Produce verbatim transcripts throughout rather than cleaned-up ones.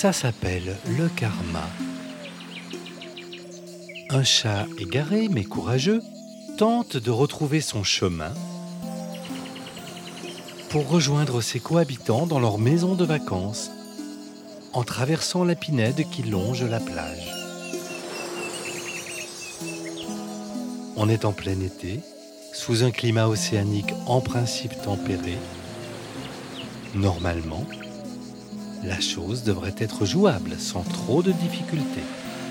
Ça s'appelle le karma. Un chat égaré mais courageux tente de retrouver son chemin pour rejoindre ses cohabitants dans leur maison de vacances en traversant la pinède qui longe la plage. On est en plein été, sous un climat océanique en principe tempéré. Normalement, la chose devrait être jouable sans trop de difficultés.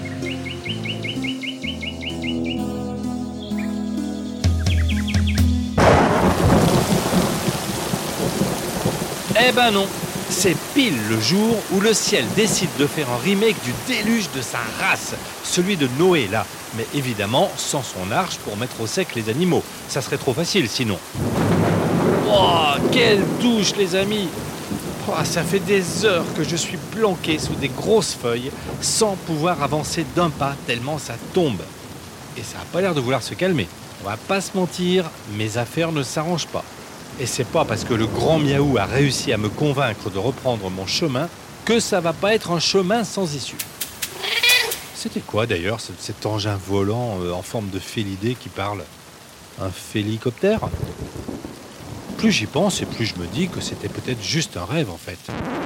Eh ben non, c'est pile le jour où le ciel décide de faire un remake du déluge de sa race, celui de Noé là, mais évidemment sans son arche pour mettre au sec les animaux. Ça serait trop facile sinon. Oh, quelle douche les amis! Oh, ça fait des heures que je suis planqué sous des grosses feuilles sans pouvoir avancer d'un pas tellement ça tombe. Et ça n'a pas l'air de vouloir se calmer. On va pas se mentir, mes affaires ne s'arrangent pas. Et c'est pas parce que le grand Miaou a réussi à me convaincre de reprendre mon chemin que ça va pas être un chemin sans issue. C'était quoi d'ailleurs cet engin volant en forme de félidé qui parle? Un félicoptère? Plus j'y pense et plus je me dis que c'était peut-être juste un rêve en fait.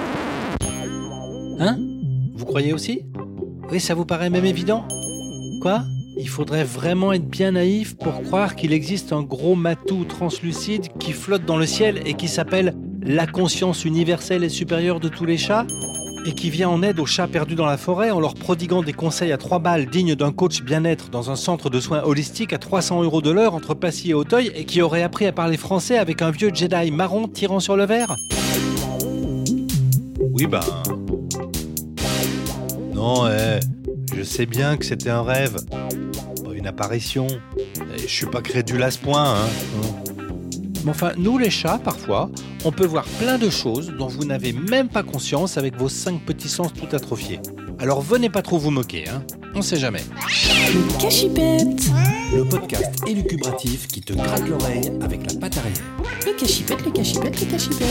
Hein? Vous croyez aussi? Oui, ça vous paraît même évident? Quoi? Il faudrait vraiment être bien naïf pour croire qu'il existe un gros matou translucide qui flotte dans le ciel et qui s'appelle la conscience universelle et supérieure de tous les chats et qui vient en aide aux chats perdus dans la forêt en leur prodiguant des conseils à trois balles dignes d'un coach bien-être dans un centre de soins holistiques à trois cents euros de l'heure entre Passy et Auteuil et qui aurait appris à parler français avec un vieux Jedi marron tirant sur le verre? Oui ben... Non, eh, je sais bien que c'était un rêve. Une apparition. Je suis pas crédule à ce point, hein. Mais enfin, nous les chats, parfois, on peut voir plein de choses dont vous n'avez même pas conscience avec vos cinq petits sens tout atrophiés. Alors venez pas trop vous moquer, hein. On sait jamais. Le Cachipette. Le podcast élucubratif qui te gratte l'oreille avec la patte arrière. Le Cachipette, le Cachipette, le Cachipette.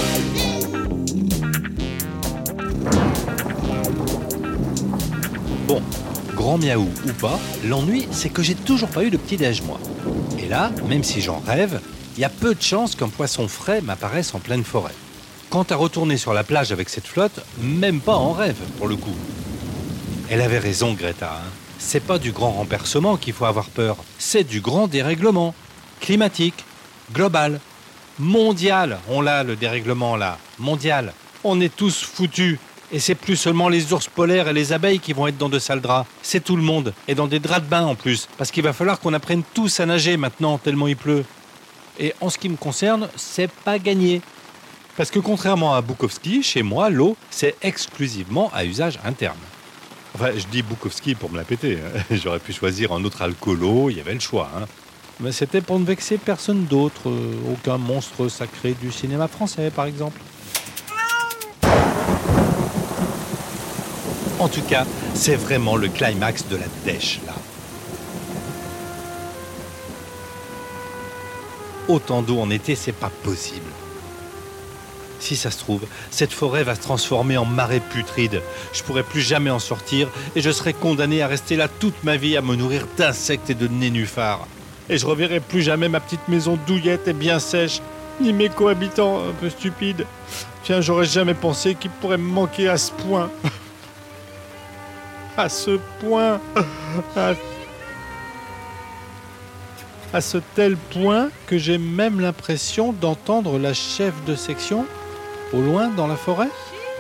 Bon. Grand Miaou ou pas, l'ennui, c'est que j'ai toujours pas eu de petit-déj, moi. Et là, même si j'en rêve, il y a peu de chances qu'un poisson frais m'apparaisse en pleine forêt. Quant à retourner sur la plage avec cette flotte, même pas en rêve, pour le coup. Elle avait raison, Greta. Hein. C'est pas du grand renversement qu'il faut avoir peur, c'est du grand dérèglement. Climatique, global, mondial. On l'a, le dérèglement, là. Mondial. On est tous foutus. Et c'est plus seulement les ours polaires et les abeilles qui vont être dans de sales draps. C'est tout le monde. Et dans des draps de bain en plus. Parce qu'il va falloir qu'on apprenne tous à nager maintenant, tellement il pleut. Et en ce qui me concerne, c'est pas gagné. Parce que contrairement à Bukowski, chez moi, l'eau, c'est exclusivement à usage interne. Enfin, je dis Bukowski pour me la péter. Hein. J'aurais pu choisir un autre alcoolo, il y avait le choix. Hein. Mais c'était pour ne vexer personne d'autre. Euh, aucun monstre sacré du cinéma français, par exemple. En tout cas, c'est vraiment le climax de la dèche, là. Autant d'eau en été, c'est pas possible. Si ça se trouve, cette forêt va se transformer en marée putride. Je pourrai plus jamais en sortir et je serai condamné à rester là toute ma vie à me nourrir d'insectes et de nénuphars. Et je reverrai plus jamais ma petite maison douillette et bien sèche, ni mes cohabitants un peu stupides. Tiens, j'aurais jamais pensé qu'ils pourraient me manquer à ce point. À ce point, à, à ce tel point que j'ai même l'impression d'entendre la chef de section au loin dans la forêt.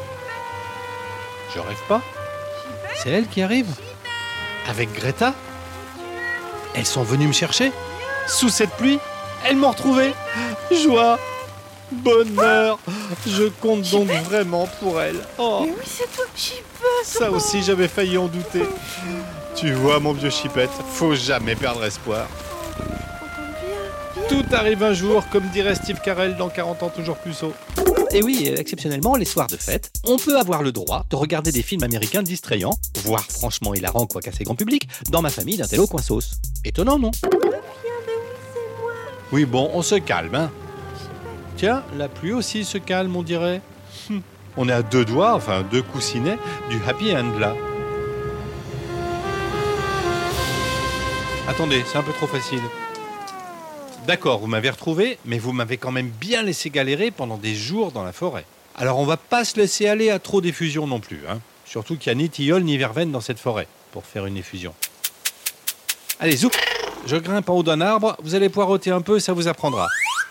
Je rêve pas. C'est elle qui arrive. Avec Greta. Elles sont venues me chercher. Sous cette pluie, elles m'ont retrouvé. Joie, bonheur. Je compte donc vraiment pour elles. Oh. Mais oui, c'est toi, Chipette. Ça aussi, j'avais failli en douter. Tu vois, mon vieux Chipette, faut jamais perdre espoir. Tout arrive un jour, comme dirait Steve Carell dans quarante ans toujours plus haut. Et oui, exceptionnellement, les soirs de fête, on peut avoir le droit de regarder des films américains distrayants, voire franchement hilarants, quoique assez grand public, dans ma famille d'un télo coin sauce. Étonnant, non? Oui, bon, on se calme, hein. Tiens, la pluie aussi se calme, on dirait. On est à deux doigts, enfin deux coussinets, du happy end là. Attendez, c'est un peu trop facile. D'accord, vous m'avez retrouvé, mais vous m'avez quand même bien laissé galérer pendant des jours dans la forêt. Alors on va pas se laisser aller à trop d'effusion non plus, hein. Surtout qu'il n'y a ni tilleul ni verveine dans cette forêt pour faire une effusion. Allez, zou, je grimpe en haut d'un arbre, vous allez poireauter un peu, ça vous apprendra.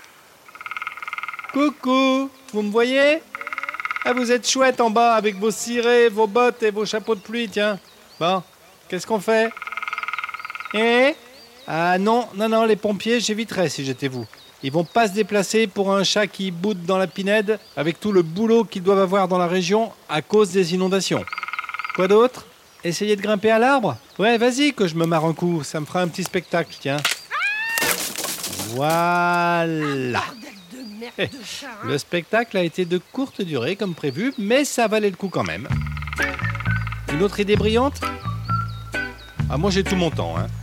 Coucou, vous me voyez ? Ah, vous êtes chouette en bas avec vos cirés, vos bottes et vos chapeaux de pluie, tiens. Bon, qu'est-ce qu'on fait ? Eh ? Ah non, non, non, les pompiers, j'éviterais si j'étais vous. Ils vont pas se déplacer pour un chat qui boude dans la pinède avec tout le boulot qu'ils doivent avoir dans la région à cause des inondations. Quoi d'autre ? Essayez de grimper à l'arbre ? Ouais, vas-y que je me marre un coup, ça me fera un petit spectacle, tiens. Voilà. Le spectacle a été de courte durée comme prévu, mais ça valait le coup quand même. Une autre idée brillante ? Ah, moi j'ai tout mon temps, hein.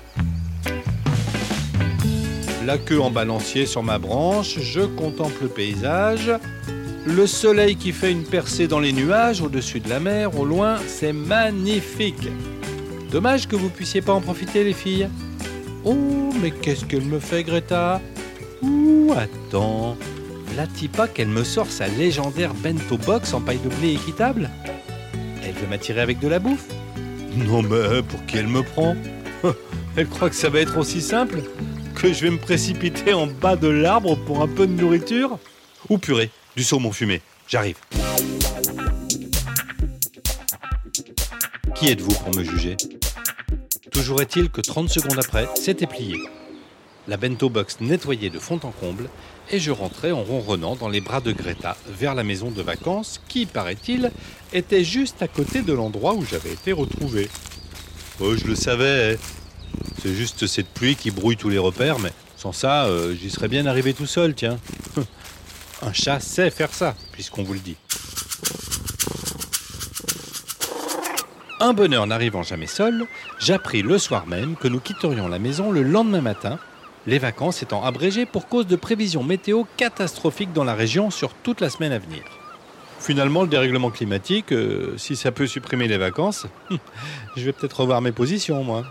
La queue en balancier sur ma branche, je contemple le paysage. Le soleil qui fait une percée dans les nuages au-dessus de la mer, au loin, c'est magnifique. Dommage que vous puissiez pas en profiter, les filles. Oh, mais qu'est-ce qu'elle me fait, Greta ? Ouh, attends. V'là-t-il pas qu'elle me sort sa légendaire bento box en paille de blé équitable ? Elle veut m'attirer avec de la bouffe ? Non mais pour qui elle me prend ? Elle croit que ça va être aussi simple ? Que je vais me précipiter en bas de l'arbre pour un peu de nourriture ? Ou purée, du saumon fumé, j'arrive. Qui êtes-vous pour me juger ? Toujours est-il que trente secondes après, c'était plié. La bento box nettoyée de fond en comble, et je rentrais en ronronnant dans les bras de Greta vers la maison de vacances qui, paraît-il, était juste à côté de l'endroit où j'avais été retrouvé. Oh, je le savais. C'est juste cette pluie qui brouille tous les repères, mais sans ça, euh, j'y serais bien arrivé tout seul, tiens. Un chat sait faire ça, puisqu'on vous le dit. Un bonheur n'arrivant jamais seul, j'appris le soir même que nous quitterions la maison le lendemain matin, les vacances étant abrégées pour cause de prévisions météo catastrophiques dans la région sur toute la semaine à venir. Finalement, le dérèglement climatique, euh, si ça peut supprimer les vacances, je vais peut-être revoir mes positions, moi.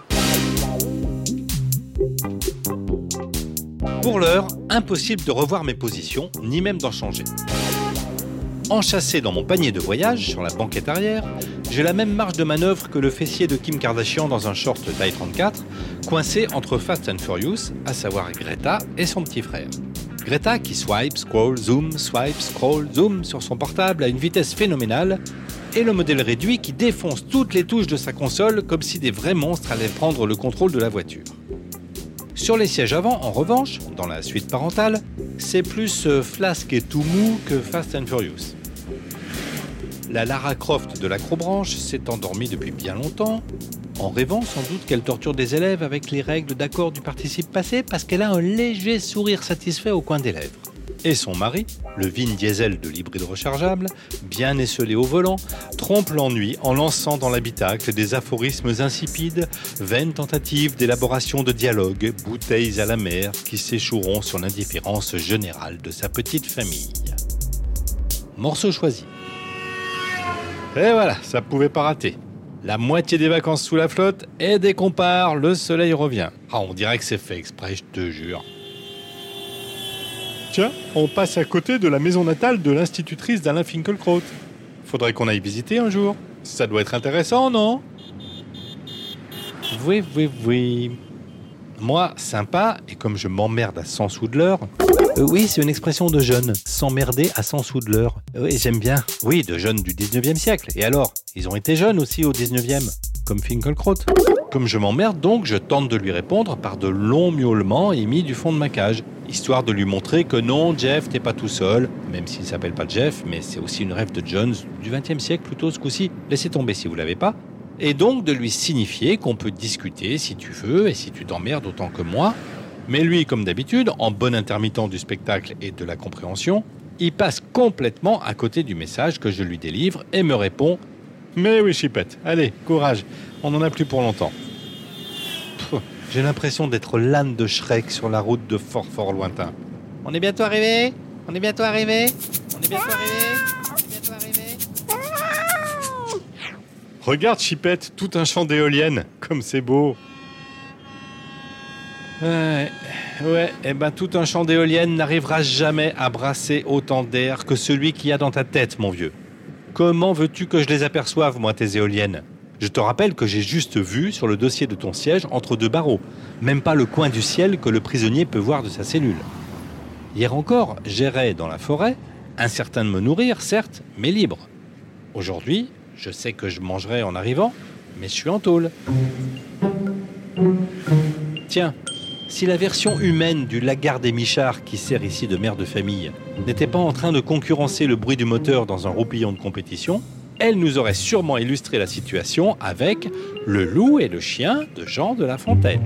Pour l'heure, impossible de revoir mes positions, ni même d'en changer. Enchâssé dans mon panier de voyage, sur la banquette arrière, j'ai la même marge de manœuvre que le fessier de Kim Kardashian dans un short taille trente-quatre, coincé entre Fast and Furious, à savoir Greta et son petit frère. Greta qui swipe, scroll, zoom, swipe, scroll, zoom sur son portable à une vitesse phénoménale, et le modèle réduit qui défonce toutes les touches de sa console comme si des vrais monstres allaient prendre le contrôle de la voiture. Sur les sièges avant, en revanche, dans la suite parentale, c'est plus euh, flasque et tout mou que Fast and Furious. La Lara Croft de l'acrobranche s'est endormie depuis bien longtemps, en rêvant sans doute qu'elle torture des élèves avec les règles d'accord du participe passé parce qu'elle a un léger sourire satisfait au coin des lèvres. Et son mari, le Vin Diesel de l'hybride rechargeable, bien esselé au volant, trompe l'ennui en lançant dans l'habitacle des aphorismes insipides, vaines tentatives d'élaboration de dialogues, bouteilles à la mer qui s'échoueront sur l'indifférence générale de sa petite famille. Morceau choisi. Et voilà, ça pouvait pas rater. La moitié des vacances sous la flotte, et dès qu'on part, le soleil revient. Ah, on dirait que c'est fait exprès, je te jure. Tiens, on passe à côté de la maison natale de l'institutrice d'Alain Finkielkraut. Faudrait qu'on aille visiter un jour. Ça doit être intéressant, non ? Oui, oui, oui. Moi, sympa, et comme je m'emmerde à cent sous de l'heure... Euh, oui, c'est une expression de jeune, s'emmerder à cent sous de l'heure. Oui, j'aime bien. Oui, de jeunes du dix-neuvième siècle. Et alors ? Ils ont été jeunes aussi au dix-neuvième, comme Finkielkraut. Comme je m'emmerde donc, je tente de lui répondre par de longs miaulements émis du fond de ma cage, histoire de lui montrer que non, Jeff, t'es pas tout seul, même s'il s'appelle pas Jeff, mais c'est aussi une rêve de Jones du vingtième siècle plutôt ce coup-ci. Laissez tomber si vous l'avez pas. Et donc de lui signifier qu'on peut discuter si tu veux et si tu t'emmerdes autant que moi. Mais lui, comme d'habitude, en bon intermittent du spectacle et de la compréhension, il passe complètement à côté du message que je lui délivre et me répond « Mais oui, Chipette, allez, courage, on n'en a plus pour longtemps. » J'ai l'impression d'être l'âne de Shrek sur la route de fort fort lointain. On est bientôt arrivé ? On est bientôt arrivé ? On est bientôt arrivé ? On est bientôt arrivé ? Regarde, Chipette, tout un champ d'éoliennes, comme c'est beau. Ouais, ouais, et ben tout un champ d'éoliennes n'arrivera jamais à brasser autant d'air que celui qu'il y a dans ta tête, mon vieux. Comment veux-tu que je les aperçoive, moi, tes éoliennes ? Je te rappelle que j'ai juste vu sur le dossier de ton siège entre deux barreaux, même pas le coin du ciel que le prisonnier peut voir de sa cellule. Hier encore, j'errais dans la forêt, incertain de me nourrir, certes, mais libre. Aujourd'hui, je sais que je mangerai en arrivant, mais je suis en tôle. Tiens, si la version humaine du Lagarde et Michard qui sert ici de mère de famille n'était pas en train de concurrencer le bruit du moteur dans un roupillon de compétition, elle nous aurait sûrement illustré la situation avec le loup et le chien de Jean de La Fontaine.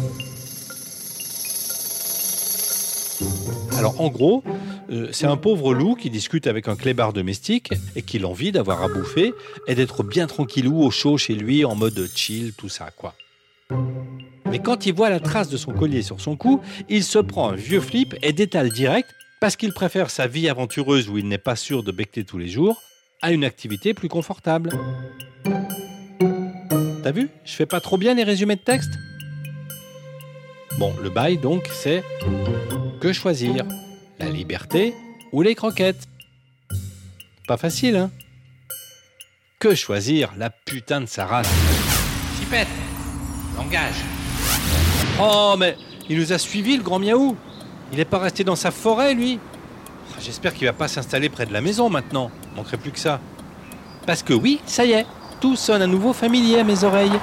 Alors en gros, euh, c'est un pauvre loup qui discute avec un clébard domestique et qui l'envie d'avoir à bouffer et d'être bien tranquillou au chaud chez lui en mode chill, tout ça quoi. Mais quand il voit la trace de son collier sur son cou, il se prend un vieux flip et détale direct parce qu'il préfère sa vie aventureuse où il n'est pas sûr de becquer tous les jours à une activité plus confortable. T'as vu ? Je fais pas trop bien les résumés de texte ? Bon, le bail donc, c'est que choisir ? La liberté ou les croquettes ? Pas facile, hein ? Que choisir la putain de sa race ? Chipette, langage. Oh, mais il nous a suivis, le grand miaou. Il est pas resté dans sa forêt, lui. J'espère qu'il va pas s'installer près de la maison maintenant. Manquerait plus que ça. Parce que oui, ça y est, tout sonne à nouveau familier à mes oreilles.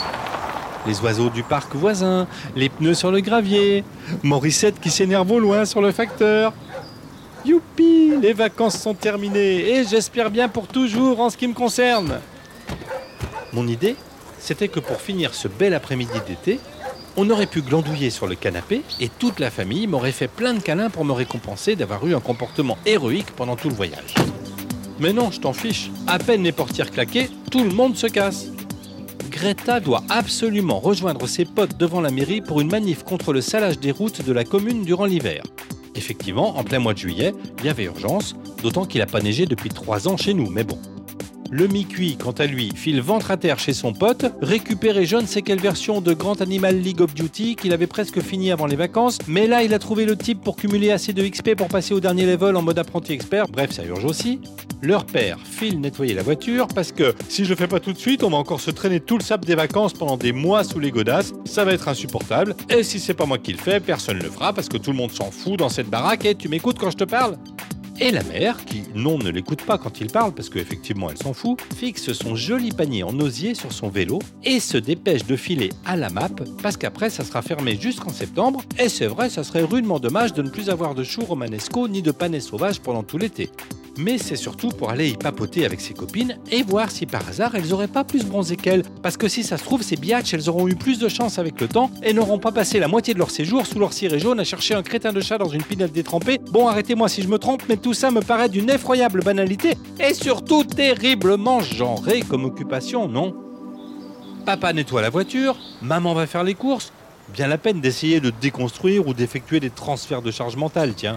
Les oiseaux du parc voisin, les pneus sur le gravier, Morissette qui s'énerve au loin sur le facteur. Youpi, les vacances sont terminées et j'espère bien pour toujours en ce qui me concerne. Mon idée, c'était que pour finir ce bel après-midi d'été, on aurait pu glandouiller sur le canapé et toute la famille m'aurait fait plein de câlins pour me récompenser d'avoir eu un comportement héroïque pendant tout le voyage. Mais non, je t'en fiche. À peine les portières claquées, tout le monde se casse. Greta doit absolument rejoindre ses potes devant la mairie pour une manif contre le salage des routes de la commune durant l'hiver. Effectivement, en plein mois de juillet, il y avait urgence, d'autant qu'il n'a pas neigé depuis trois ans chez nous, mais bon. Le mi-cuit, quant à lui, file ventre à terre chez son pote, récupérer je ne sais quelle version de Grand Animal League of Duty qu'il avait presque fini avant les vacances, mais là il a trouvé le type pour cumuler assez de X P pour passer au dernier level en mode apprenti expert, bref ça urge aussi. Leur père file nettoyer la voiture parce que si je le fais pas tout de suite, on va encore se traîner tout le sable des vacances pendant des mois sous les godasses, ça va être insupportable, et si c'est pas moi qui le fais, personne ne le fera parce que tout le monde s'en fout dans cette baraque, et tu m'écoutes quand je te parle ? Et la mère, qui non ne l'écoute pas quand il parle parce qu'effectivement elle s'en fout, fixe son joli panier en osier sur son vélo et se dépêche de filer à la map parce qu'après ça sera fermé jusqu'en septembre et c'est vrai ça serait rudement dommage de ne plus avoir de choux romanesco ni de panais sauvages pendant tout l'été. Mais c'est surtout pour aller y papoter avec ses copines et voir si par hasard elles auraient pas plus bronzé qu'elles. Parce que si ça se trouve, ces biatchs, elles auront eu plus de chance avec le temps et n'auront pas passé la moitié de leur séjour sous leur ciré jaune à chercher un crétin de chat dans une pinelle détrempée. Bon, arrêtez-moi si je me trompe, mais tout ça me paraît d'une effroyable banalité et surtout terriblement genré comme occupation, non ? Papa nettoie la voiture, maman va faire les courses. Bien la peine d'essayer de déconstruire ou d'effectuer des transferts de charge mentale, tiens.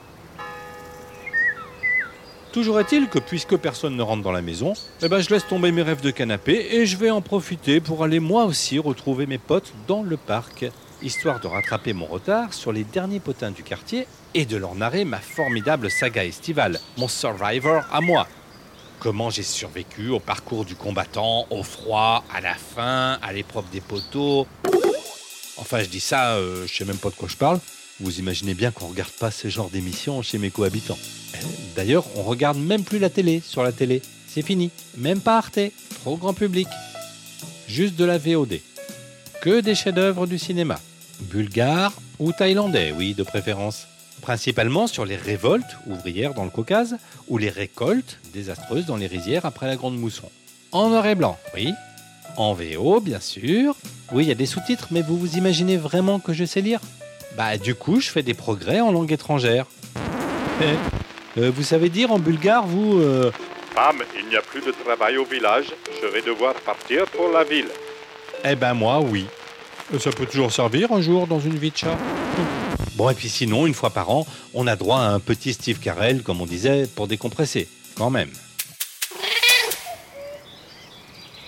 Toujours est-il que puisque personne ne rentre dans la maison, eh ben je laisse tomber mes rêves de canapé et je vais en profiter pour aller moi aussi retrouver mes potes dans le parc, histoire de rattraper mon retard sur les derniers potins du quartier et de leur narrer ma formidable saga estivale, mon Survivor à moi. Comment j'ai survécu au parcours du combattant, au froid, à la faim, à l'épreuve des poteaux. Enfin, je dis ça, euh, je sais même pas de quoi je parle. Vous imaginez bien qu'on regarde pas ce genre d'émission chez mes cohabitants. D'ailleurs, on regarde même plus la télé sur la télé. C'est fini. Même pas Arte. Trop grand public. Juste de la V O D. Que des chefs-d'œuvre du cinéma. Bulgares ou thaïlandais, oui, de préférence. Principalement sur les révoltes ouvrières dans le Caucase ou les récoltes désastreuses dans les rizières après la Grande Mousson. En noir et blanc, oui. En V O, bien sûr. Oui, il y a des sous-titres, mais vous vous imaginez vraiment que je sais lire ? Bah, du coup, je fais des progrès en langue étrangère. Eh, euh, vous savez dire en bulgare, vous... Euh... Femme, il n'y a plus de travail au village. Je vais devoir partir pour la ville. Eh ben moi, oui. Ça peut toujours servir un jour dans une vie de chat. Bon, et puis sinon, une fois par an, on a droit à un petit Steve Carell, comme on disait, pour décompresser. Quand même.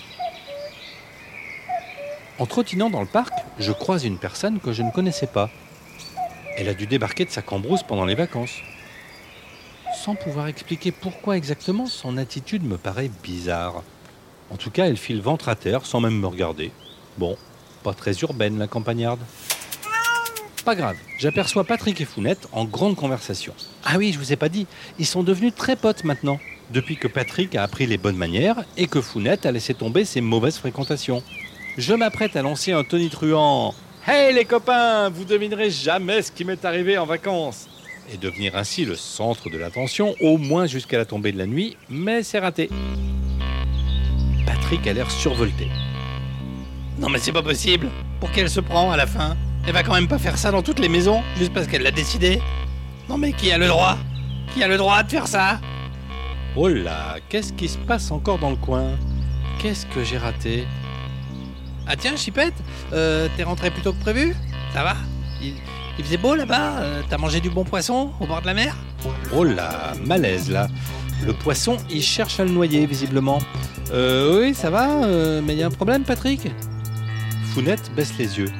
En trottinant dans le parc, je croise une personne que je ne connaissais pas. Elle a dû débarquer de sa cambrousse pendant les vacances. Sans pouvoir expliquer pourquoi exactement, son attitude me paraît bizarre. En tout cas, elle file ventre à terre sans même me regarder. Bon, pas très urbaine la campagnarde. Pas grave, j'aperçois Patrick et Founette en grande conversation. Ah oui, je vous ai pas dit, ils sont devenus très potes maintenant, depuis que Patrick a appris les bonnes manières et que Founette a laissé tomber ses mauvaises fréquentations. Je m'apprête à lancer un tonitruant « Hey les copains, vous devinerez jamais ce qui m'est arrivé en vacances !» et devenir ainsi le centre de l'attention, au moins jusqu'à la tombée de la nuit, mais c'est raté. Patrick a l'air survolté. Non mais c'est pas possible. Pour qu'elle se prend à la fin? Elle va quand même pas faire ça dans toutes les maisons, juste parce qu'elle l'a décidé. Non mais qui a le droit? Qui a le droit de faire ça? Oh là, qu'est-ce qui se passe encore dans le coin? Qu'est-ce que j'ai raté? Ah tiens, Chipette, euh, t'es rentré plus tôt que prévu? Ça va? il, il faisait beau là-bas? euh, T'as mangé du bon poisson au bord de la mer? Oh là, malaise là. Le poisson, il cherche à le noyer visiblement. Euh, oui, ça va, euh, mais il y a un problème, Patrick? Founette baisse les yeux.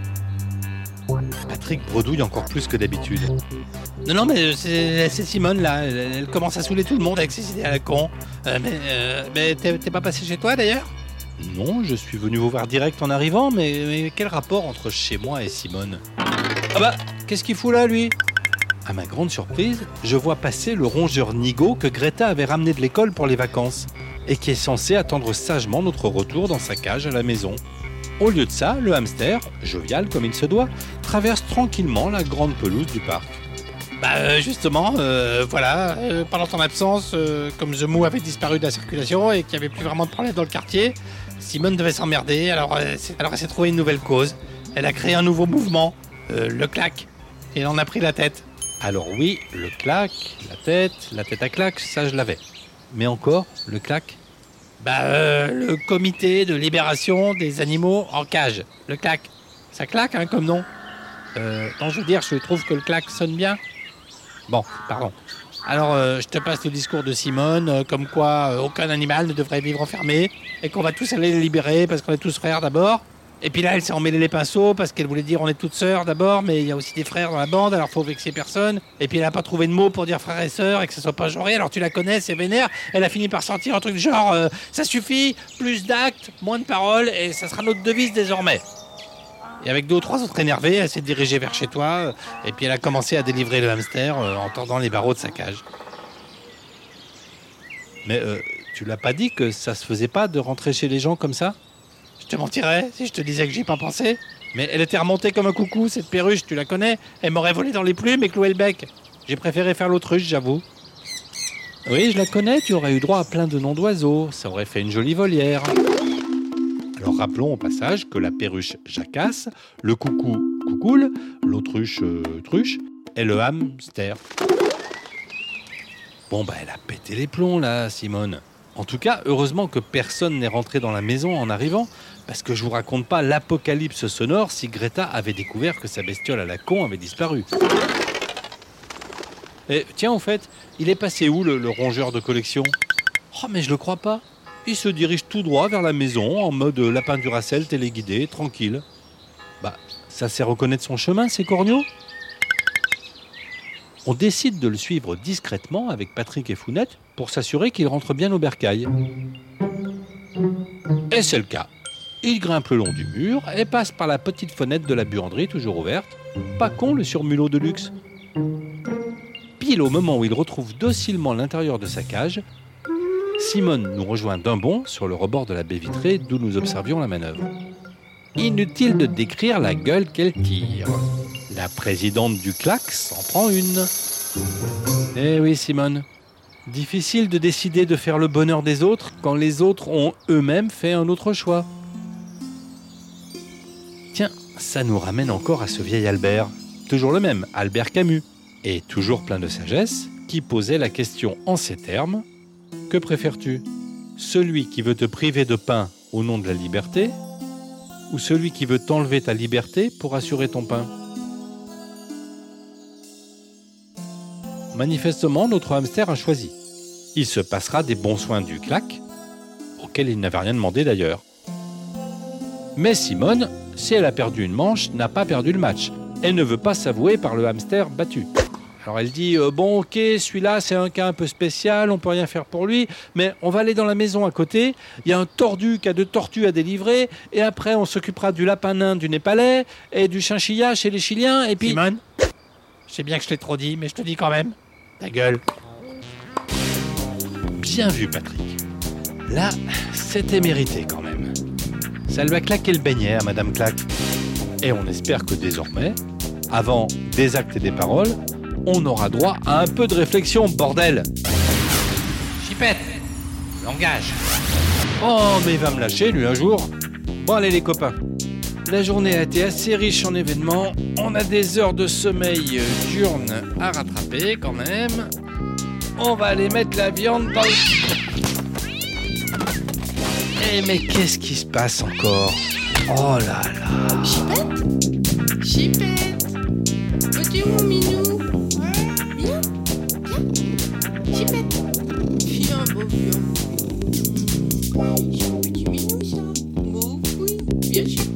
Patrick bredouille encore plus que d'habitude. Non, non, mais c'est, c'est Simone là, elle, elle commence à saouler tout le monde avec ses idées à la con. Euh, mais euh, mais t'es, t'es pas passé chez toi d'ailleurs? Non, je suis venu vous voir direct en arrivant, mais, mais quel rapport entre chez moi et Simone? Ah bah, qu'est-ce qu'il fout là, lui? À ma grande surprise, je vois passer le rongeur Nigo que Greta avait ramené de l'école pour les vacances et qui est censé attendre sagement notre retour dans sa cage à la maison. Au lieu de ça, le hamster, jovial comme il se doit, traverse tranquillement la grande pelouse du parc. Bah euh, justement, euh, voilà, euh, pendant ton absence, euh, comme The Mou avait disparu de la circulation et qu'il n'y avait plus vraiment de problème dans le quartier, Simone devait s'emmerder, alors, euh, alors elle s'est trouvée une nouvelle cause. Elle a créé un nouveau mouvement, euh, le claque, et elle en a pris la tête. Alors oui, le claque, la tête, la tête à claque, ça je l'avais. Mais encore, le claque? Bah euh, le comité de libération des animaux en cage, le claque. Ça claque hein, comme nom. Euh, non, je veux dire, je trouve que le claque sonne bien. Bon, pardon. Alors, euh, je te passe le discours de Simone, euh, comme quoi euh, aucun animal ne devrait vivre enfermé, et qu'on va tous aller les libérer parce qu'on est tous frères d'abord. Et puis là, elle s'est emmêlée les pinceaux parce qu'elle voulait dire on est toutes sœurs d'abord, mais il y a aussi des frères dans la bande, alors faut vexer personne. Et puis elle a pas trouvé de mots pour dire frères et sœurs et que ça soit pas genré, alors tu la connais, c'est vénère. Elle a fini par sortir un truc genre euh, ça suffit, plus d'actes, moins de paroles, et ça sera notre devise désormais. Et avec deux ou trois autres énervés, elle s'est dirigée vers chez toi, et puis elle a commencé à délivrer le hamster euh, en tordant les barreaux de sa cage. Mais euh, tu l'as pas dit que ça se faisait pas de rentrer chez les gens comme ça? Je te mentirais si je te disais que j'y ai pas pensé. Mais elle était remontée comme un coucou, cette perruche, tu la connais? Elle m'aurait volé dans les plumes et cloué le bec. J'ai préféré faire l'autruche, j'avoue. Oui, je la connais, tu aurais eu droit à plein de noms d'oiseaux, ça aurait fait une jolie volière. Alors rappelons au passage que la perruche jacasse, le coucou coucoule, l'autruche euh, truche et le hamster. Bon bah elle a pété les plombs là, Simone. En tout cas, heureusement que personne n'est rentré dans la maison en arrivant, parce que je vous raconte pas l'apocalypse sonore si Greta avait découvert que sa bestiole à la con avait disparu. Et tiens, au fait, il est passé où le, le rongeur de collection? Oh mais je le crois pas. Il se dirige tout droit vers la maison, en mode lapin Duracell téléguidé, tranquille. Bah, ça sait reconnaître son chemin, ces corneaux? On décide de le suivre discrètement avec Patrick et Founette pour s'assurer qu'il rentre bien au bercail. Et c'est le cas. Il grimpe le long du mur et passe par la petite fenêtre de la buanderie toujours ouverte. Pas con le surmulot de luxe. Pile au moment où il retrouve docilement l'intérieur de sa cage, Simone nous rejoint d'un bond sur le rebord de la baie vitrée d'où nous observions la manœuvre. Inutile de décrire la gueule qu'elle tire. La présidente du claque s'en prend une. Eh oui, Simone. Difficile de décider de faire le bonheur des autres quand les autres ont eux-mêmes fait un autre choix. Tiens, ça nous ramène encore à ce vieil Albert. Toujours le même, Albert Camus. Et toujours plein de sagesse, qui posait la question en ces termes. Que préfères-tu? Celui qui veut te priver de pain au nom de la liberté, ou celui qui veut t'enlever ta liberté pour assurer ton pain? Manifestement, notre hamster a choisi. Il se passera des bons soins du claque, auquel il n'avait rien demandé d'ailleurs. Mais Simone, si elle a perdu une manche, n'a pas perdu le match. Elle ne veut pas s'avouer par le hamster battu. Alors elle dit euh, « Bon ok, celui-là c'est un cas un peu spécial, on peut rien faire pour lui, mais on va aller dans la maison à côté, il y a un tordu qui a deux tortues à délivrer, et après on s'occupera du lapin nain du Népalais, et du chinchilla chez les Chiliens, et puis... » Simone, je sais bien que je t'ai trop dit, mais je te dis quand même. Ta gueule. Bien vu Patrick. Là, c'était mérité quand même. Ça lui a claqué le beignet à Madame Claque. Et on espère que désormais, avant des actes et des paroles, on aura droit à un peu de réflexion, bordel. Chipette, langage. Oh, mais il va me lâcher, lui, un jour. Bon, allez, les copains. La journée a été assez riche en événements. On a des heures de sommeil diurne à rattraper, quand même. On va aller mettre la viande dans le... Eh, mais qu'est-ce qui se passe encore? Oh là là. Chipette Chipette Oh, tu es où, mon minou? Viens, viens. Chipette, viens, beau, viens. C'est un petit minou, ça. Beau, oui. Viens, Chipette.